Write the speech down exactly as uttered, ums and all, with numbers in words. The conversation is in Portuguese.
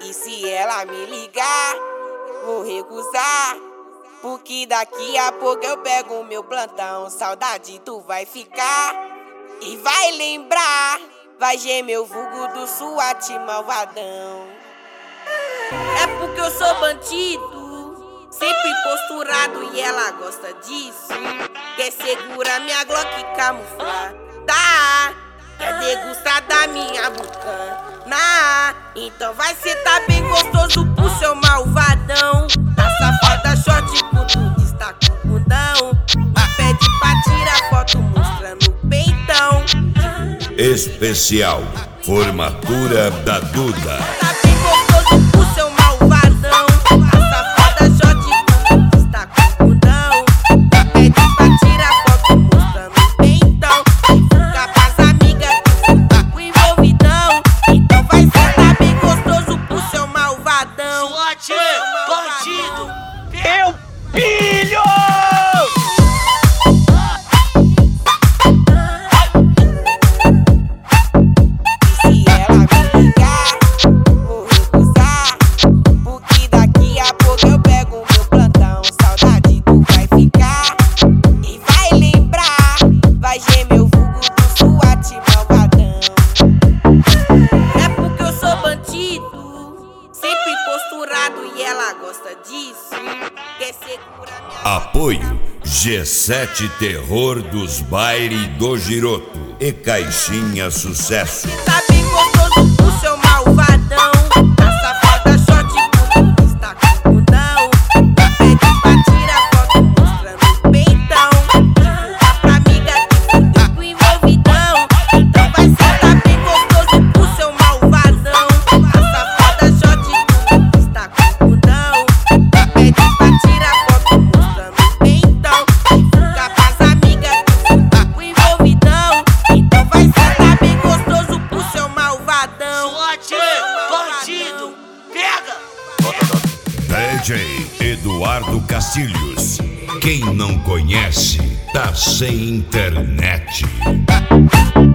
E se ela me ligar, vou recusar, porque daqui a pouco eu pego o meu plantão. Saudade tu vai ficar e vai lembrar, vai gemer o vulgo do SWAT malvadão. É porque eu sou bandido, sempre posturado e ela gosta disso. Quer segurar minha Glock camuflar, tá? Quer degustar da minha bucana, então vai sentar bem gostoso pro seu malvadão. Tá safada, short, puto, está com o bundão. Me pede pra tirar foto mostrando o peitão. Especial Formatura da Duda. Tá bem gostoso pro seu malvadão. Tá safada, short, puto, está com o bundão. Me pede pra tirar foto mostrando o peitão. Fica pras amigas que tá com envolvidão. Então vai sentar bem gostoso pro seu malvadão. SWAT, bandido, Eu pilho! Se ela me ligar, vou recusar, porque daqui a pouco eu pego o meu plantão. Saudade tu vai ficar e vai lembrar, vai gemer o vulgo do SWAT malvadão. É porque eu sou bandido, sempre posturado e ela gosta disso. Quer segurar minha... Apoio G sete Terror dos Baile do Giroto e Caixinha Sucesso. Tá bem gostoso pro seu malvadão. Tá safada, short, puto, está com o bundão. Me pede pra tirar foto mostrando o peitão. Divulga pra amiga que fudeu com envolvidão. Então vai sentar bem gostoso pro seu malvadão. Tá safada, short, puto, está com o bundão. Me pede pra tirar foto mostrando o peitão. Divulga pras amigas que fudeu com envolvidão. Então vai sentar bem gostoso pro seu malvadão. SWAT, bandido, pega! D J Eduardo Castilhos. Quem não conhece, tá sem internet.